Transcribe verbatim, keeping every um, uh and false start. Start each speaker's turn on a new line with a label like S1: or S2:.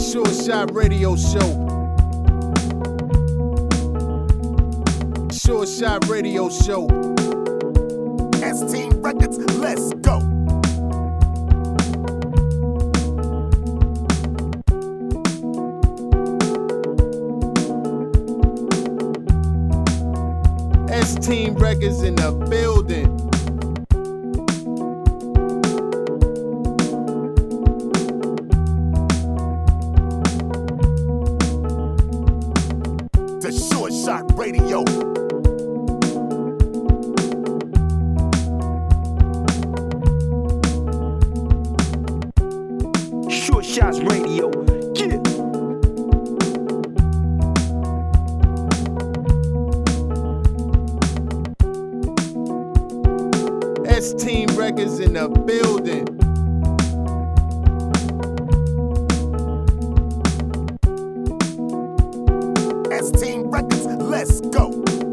S1: Short Shot Radio Show. Short Shot Radio Show.
S2: S-Team Records, let's go.
S1: S-Team Records in the building.
S2: The Short Shot Radio.
S3: Short Shots Radio, yeah.
S1: S-Team Records in the building.
S2: S-Team Records, let's go.